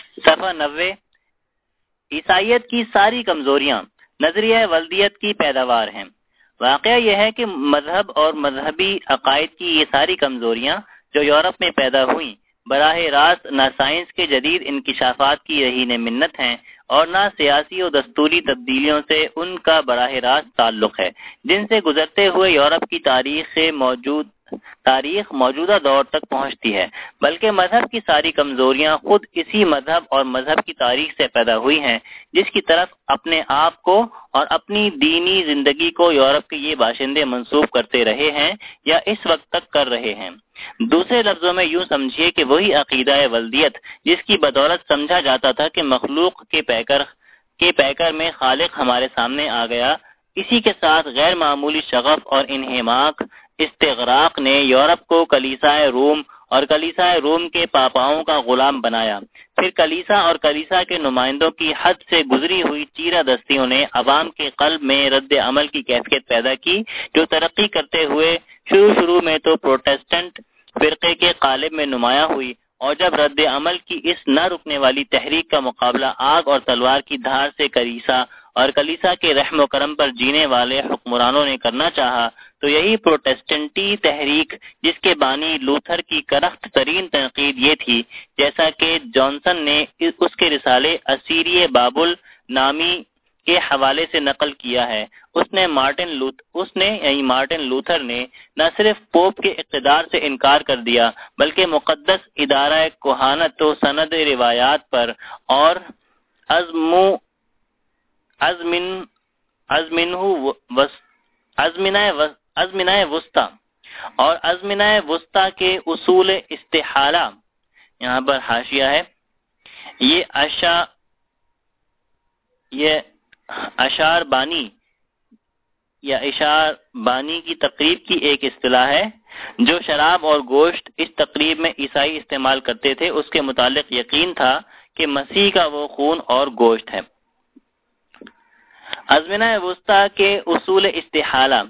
صفحہ 90۔ عیسائیت کی ساری کمزوریاں نظریہ ولدیت کی پیداوار ہیں۔ واقعہ یہ ہے کہ مذہب اور مذہبی عقائد کی یہ ساری کمزوریاں جو یورپ میں پیدا ہوئیں براہ راست نہ سائنس کے جدید انکشافات کی رہین منت ہیں اور نہ سیاسی و دستوری تبدیلیوں سے ان کا براہ راست تعلق ہے، جن سے گزرتے ہوئے یورپ کی تاریخ موجودہ دور تک پہنچتی ہے، بلکہ مذہب کی ساری کمزوریاں خود اسی مذہب اور مذہب کی تاریخ سے پیدا ہوئی ہیں، جس کی طرف اپنے آپ کو اور اپنی دینی زندگی کو یورپ کے یہ باشندے منسوب کرتے رہے ہیں یا اس وقت تک کر رہے ہیں۔ دوسرے لفظوں میں یوں سمجھیے کہ وہی عقیدہ ولدیت جس کی بدولت سمجھا جاتا تھا کہ مخلوق کے پیکر میں خالق ہمارے سامنے آ گیا، اسی کے ساتھ غیر معمولی شغف اور انہماک استغراق نے یورپ کو کلیسائے روم اور کلیسائے روم کے پاپاؤں کا غلام بنایا۔ پھر کلیسا اور کلیسا کے نمائندوں کی حد سے گزری ہوئی چیرہ دستیوں نے عوام کے قلب میں رد عمل کی کیفیت پیدا کی، جو ترقی کرتے ہوئے شروع میں تو پروٹسٹنٹ فرقے کے قالب میں نمایاں ہوئی، اور جب رد عمل کی اس نہ رکنے والی تحریک کا مقابلہ آگ اور تلوار کی دھار سے کلیسا اور کلیسا کے رحم و کرم پر جینے والے حکمرانوں نے کرنا چاہا، تو یہی پروٹسٹنٹی تحریک جس کے بانی لوتھر کی کرخت ترین تنقید یہ تھی، جیسا کہ جانسن نے اس کے رسالے اسیریے بابل نامی کے حوالے سے نقل کیا ہے، مارٹن لوتھر نے نہ صرف پوپ کے اقتدار سے انکار کر دیا بلکہ مقدس ادارہ کہانت و سند روایات پر اور ازمنہ وسطی کے اصول استحالہ، یہاں پر حاشیہ ہے، یہ اشار بانی کی تقریب کی ایک اصطلاح ہے۔ جو شراب اور گوشت اس تقریب میں عیسائی استعمال کرتے تھے، اس کے متعلق یقین تھا کہ مسیح کا وہ خون اور گوشت ہے۔ ازمنہ وسطی کے اصول استحالہ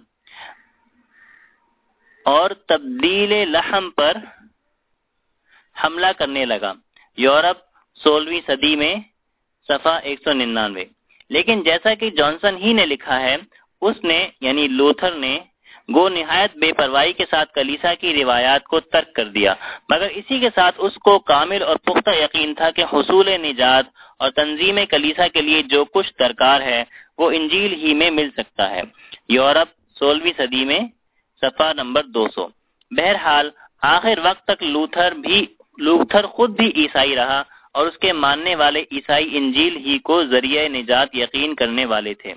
اور تبدیل لحم پر حملہ کرنے لگا۔ یورپ 16ویں صدی میں، صفحہ 199۔ لیکن جیسا کہ جانسن ہی نے لکھا ہے، اس نے یعنی لوتھر نے گو نہایت بے پرواہی کے ساتھ کلیسا کی روایات کو ترک کر دیا، مگر اسی کے ساتھ اس کو کامل اور پختہ یقین تھا کہ حصول نجات اور تنظیم کلیسا کے لیے جو کچھ درکار ہے وہ انجیل ہی میں مل سکتا ہے۔ یورپ 16ویں صدی میں، صفحہ نمبر 200۔ بہرحال آخر وقت تک لوتھر خود بھی عیسائی رہا اور اس کے ماننے والے عیسائی انجیل ہی کو ذریعہ نجات یقین کرنے والے تھے۔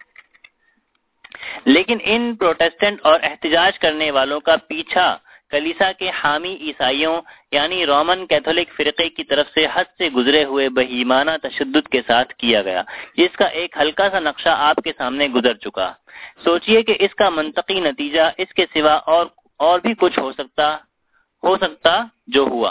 لیکن ان پروٹسٹنٹ اور احتجاج کرنے والوں کا پیچھا کلیسا کے حامی عیسائیوں یعنی رومن کیتھولک فرقے کی طرف سے حد سے گزرے ہوئے بہیمانہ تشدد کے ساتھ کیا گیا، جس کا ایک ہلکا سا نقشہ آپ کے سامنے گزر چکا۔ سوچئے کہ اس کا منطقی نتیجہ اس کے سوا اور بھی کچھ ہو سکتا جو ہوا۔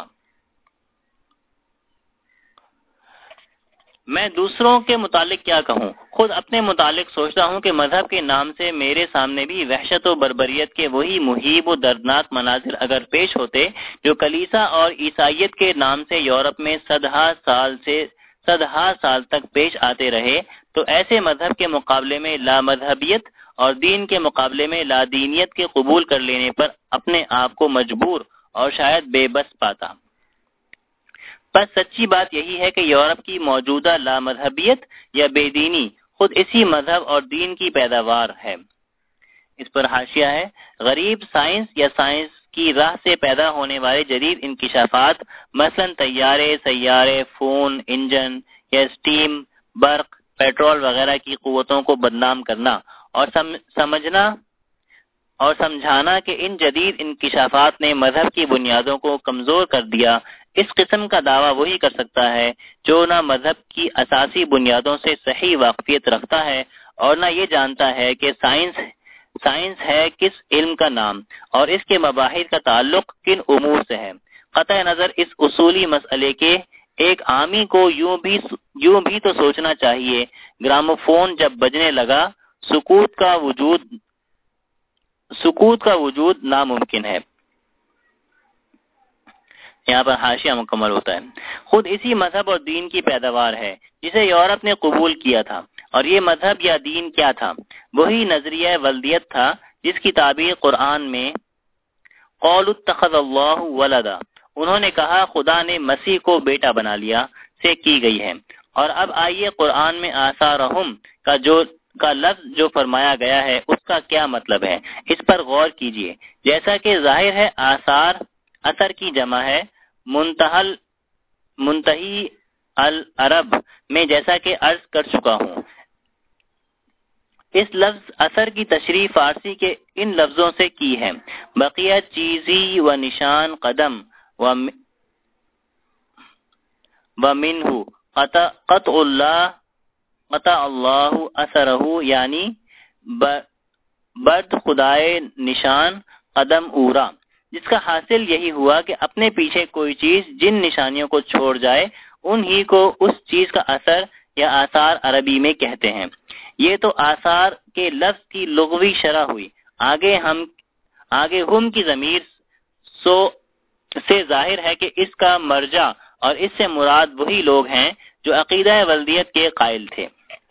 میں دوسروں کے متعلق کیا کہوں، خود اپنے متعلق سوچتا ہوں کہ مذہب کے نام سے میرے سامنے بھی وحشت و بربریت کے وہی مہیب و دردناک مناظر اگر پیش ہوتے جو کلیسا اور عیسائیت کے نام سے یورپ میں صدہا سال تک پیش آتے رہے، تو ایسے مذہب کے مقابلے میں لامذہبیت اور دین کے مقابلے میں لادینیت کے قبول کر لینے پر اپنے آپ کو مجبور اور شاید بے بس پاتا۔ بس سچی بات یہی ہے کہ یورپ کی موجودہ لامذہبیت یا بے دینی خود اسی مذہب اور دین کی پیداوار ہے۔ اس پر حاشیہ ہے، غریب سائنس یا سائنس کی راہ سے پیدا ہونے والے جدید انکشافات، مثلا طیارے، سیارے، فون، انجن یا اسٹیم، برق، پیٹرول وغیرہ کی قوتوں کو بدنام کرنا اور سمجھانا کہ ان جدید انکشافات نے مذہب کی بنیادوں کو کمزور کر دیا، اس قسم کا دعویٰ وہی کر سکتا ہے جو نہ مذہب کی اساسی بنیادوں سے صحیح واقفیت رکھتا ہے اور نہ یہ جانتا ہے کہ سائنس ہے کس علم کا نام اور اس کے مباحث کا تعلق کن امور سے ہے۔ قطع نظر اس اصولی مسئلے کے ایک عامی کو یوں بھی تو سوچنا چاہیے، گراموفون جب بجنے لگا، سکوت کا وجود ناممکن ہے۔ یہاں پر حاشیہ مکمل ہوتا ہے، خود اسی مذہب اور دین کی پیداوار ہے جسے یورپ نے قبول کیا تھا۔ اور یہ مذہب یا دین کیا تھا؟ وہی نظریہ ولدیت تھا جس کی تعبیر قرآن میں قول اتخذ اللہ ولدا، انہوں نے کہا خدا نے مسیح کو بیٹا بنا لیا، سے کی گئی ہے۔ اور اب آئیے قرآن میں آثارہم کا لفظ جو فرمایا گیا ہے اس کا کیا مطلب ہے، اس پر غور کیجئے۔ جیسا کہ ظاہر ہے آثار اثر کی جمع ہے، منتہی العرب میں جیسا کہ عرض کر چکا ہوں۔ اس لفظ اثر کی تشریح فارسی کے ان لفظوں سے کی ہے، بقیہ چیزی و نشان قدم و منہ قطع اللہ اثرہ، یعنی برد خدائے نشان قدم اورا، جس کا حاصل یہی ہوا کہ اپنے پیچھے کوئی چیز جن نشانیوں کو چھوڑ جائے انہی کو اس چیز کا اثر یا آثار عربی میں کہتے ہیں۔ یہ تو آثار کے لفظ کی لغوی شرح ہوئی۔ آگے ہم کی ضمیر سے ظاہر ہے کہ اس کا مرجع اور اس سے مراد وہی لوگ ہیں جو عقیدہ ولدیت کے قائل تھے۔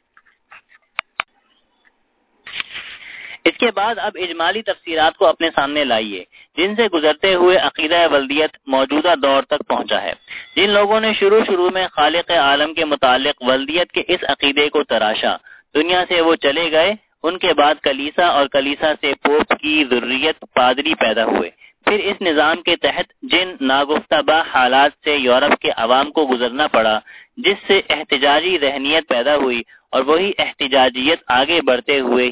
اس کے بعد اب اجمالی تفسیرات کو اپنے سامنے لائیے جن سے گزرتے ہوئے عقیدہ ولدیت موجودہ دور تک پہنچا ہے۔ جن لوگوں نے شروع میں خالق عالم کے متعلق ولدیت کے اس عقیدے کو تراشا، دنیا سے وہ چلے گئے۔ ان کے بعد کلیسا اور کلیسا سے پوپ کی ذریت پادری پیدا ہوئے۔ پھر اس نظام کے تحت جن ناگفتہ حالات سے یورپ کے عوام کو گزرنا پڑا، جس سے احتجاجی ذہنیت پیدا ہوئی، اور وہی احتجاجیت آگے بڑھتے ہوئے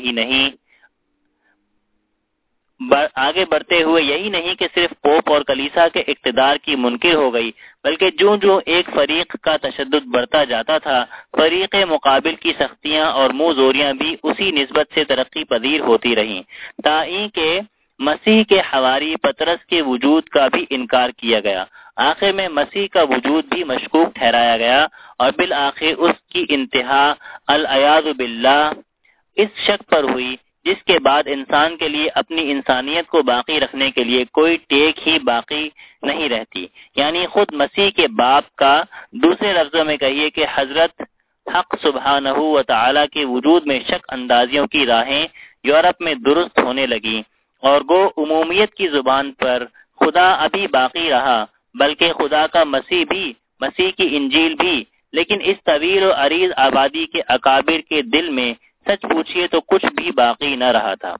یہی نہیں کہ صرف پوپ اور کلیسا کے اقتدار کی منکر ہو گئی، بلکہ جو ایک فریق کا تشدد بڑھتا جاتا تھا، فریق مقابل کی سختیاں اور منہ زوریاں بھی اسی نسبت سے ترقی پذیر ہوتی رہیں، تائیں کہ مسیح کے حواری پطرس کے وجود کا بھی انکار کیا گیا۔ آخر میں مسیح کا وجود بھی مشکوک ٹھہرایا گیا، اور بالآخر اس کی انتہا العیاذ باللہ اس شک پر ہوئی جس کے بعد انسان کے لیے اپنی انسانیت کو باقی رکھنے کے لیے کوئی ٹیک ہی باقی نہیں رہتی، یعنی خود مسیح کے باپ کا۔ دوسرے لفظوں میں کہیے کہ حضرت حق سبحانہ و تعالی کے وجود میں شک اندازیوں کی راہیں یورپ میں درست ہونے لگیں، اور گو عمومیت کی زبان پر خدا ابھی باقی رہا، بلکہ خدا کا مسیح بھی، مسیح کی انجیل بھی، لیکن اس طویل و عریض آبادی کے اکابر کے دل میں سچ پوچھئے تو کچھ بھی باقی نہ رہا تھا۔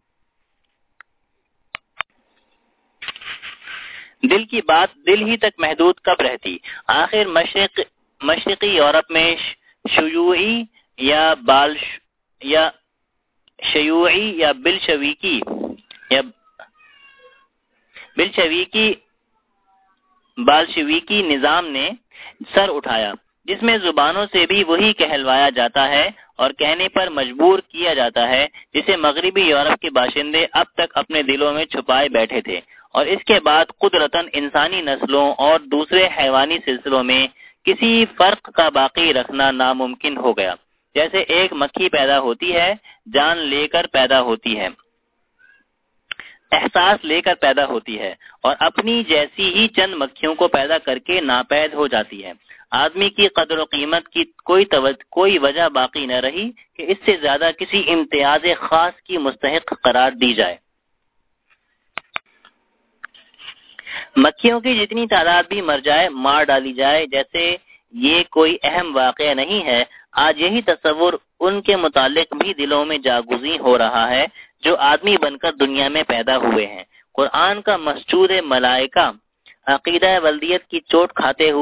دل کی بات دل ہی تک محدود کب رہتی؟ آخر مشرقی یورپ میں شیوعی یا بالشویکی نظام نے سر اٹھایا، جس میں زبانوں سے بھی وہی کہلوایا جاتا ہے اور کہنے پر مجبور کیا جاتا ہے جسے مغربی یورپ کے باشندے اب تک اپنے دلوں میں چھپائے بیٹھے تھے، اور اس کے بعد قدرتاً انسانی نسلوں اور دوسرے حیوانی سلسلوں میں کسی فرق کا باقی رکھنا ناممکن ہو گیا۔ جیسے ایک مکھی پیدا ہوتی ہے، جان لے کر پیدا ہوتی ہے، احساس لے کر پیدا ہوتی ہے، اور اپنی جیسی ہی چند مکھیوں کو پیدا کر کے ناپید ہو جاتی ہے۔ آدمی کی قدر و قیمت کی کوئی وجہ باقی نہ رہی کہ اس سے زیادہ کسی امتیاز خاص کی مستحق قرار دی جائے۔ مکھیوں کی جتنی تعداد بھی مر جائے، مار ڈالی جائے، جیسے یہ کوئی اہم واقعہ نہیں ہے۔ آج یہی تصور ان کے متعلق بھی دلوں میں جاگزیں ہو رہا ہے جو آدمی بن کر دنیا میں پیدا ہوئے ہیں۔ قرآن کا مسجود ملائکہ عقیدہ ولدیت کی چوٹ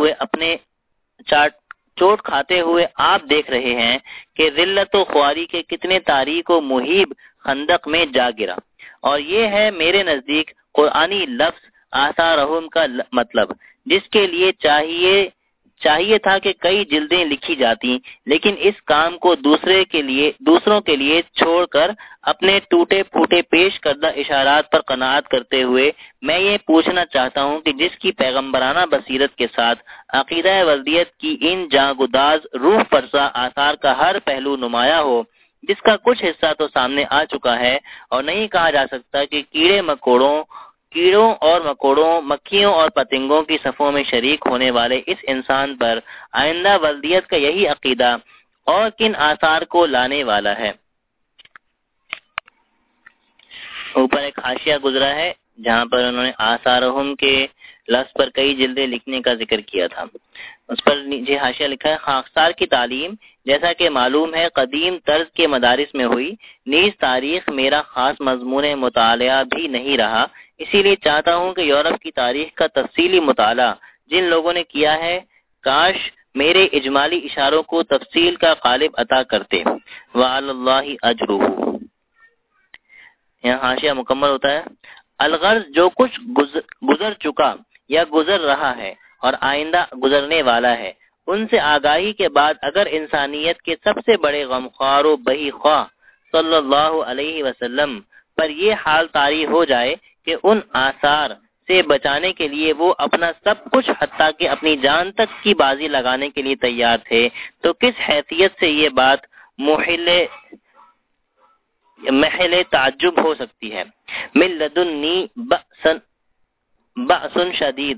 کھاتے ہوئے آپ دیکھ رہے ہیں کہ ذلت و خواری کے کتنے تاریک و مہیب خندق میں جا گرا، اور یہ ہے میرے نزدیک قرآنی لفظ آثارہم کا مطلب، جس کے لیے چاہیے تھا کہ کئی جلدیں لکھی جاتی، لیکن اس کام کو دوسروں کے لیے چھوڑ کر اپنے ٹوٹے پھوٹے پیش کردہ اشارات پر قناعت کرتے ہوئے میں یہ پوچھنا چاہتا ہوں کہ جس کی پیغمبرانہ بصیرت کے ساتھ عقیدہ ولدیت کی ان جاگداز روح فرسا آثار کا ہر پہلو نمایاں ہو، جس کا کچھ حصہ تو سامنے آ چکا ہے اور نہیں کہا جا سکتا کہ کیڑے مکوڑوں کیڑوں اور مکوڑوں، مکھیوں اور پتنگوں کی صفوں میں شریک ہونے والے اس انسان پر آئندہ ولدیت کا یہی عقیدہ اور کن آثار کو لانے والا ہے۔ اوپر ایک حاشیہ گزرا ہے جہاں پر انہوں نے آثارہم کے لفظ پر کئی جلدیں لکھنے کا ذکر کیا تھا۔ اس پر نیچے حاشیہ لکھا ہے، خاکسار کی تعلیم جیسا کہ معلوم ہے قدیم طرز کے مدارس میں ہوئی، نیز تاریخ میرا خاص مضمون مطالعہ بھی نہیں رہا، اسی لیے چاہتا ہوں کہ یورپ کی تاریخ کا تفصیلی مطالعہ جن لوگوں نے کیا ہے کاش میرے اجمالی اشاروں کو تفصیل کا قالب عطا کرتے۔ وعلی اللہ اجرہ۔ یہاں حاشیہ مکمل ہوتا ہے، الغرض جو کچھ گزر چکا یا گزر رہا ہے اور آئندہ گزرنے والا ہے، ان سے آگاہی کے بعد اگر انسانیت کے سب سے بڑے غمخوار و بہی خواہ صلی اللہ علیہ وسلم پر یہ حال طاری ہو جائے کہ ان آثار سے بچانے کے لیے وہ اپنا سب کچھ حتیٰ کہ اپنی جان تک کی بازی لگانے کے لیے تیار تھے، تو کس حیثیت سے یہ بات محل تعجب ہو سکتی ہے۔ من لدنی بأس شدید،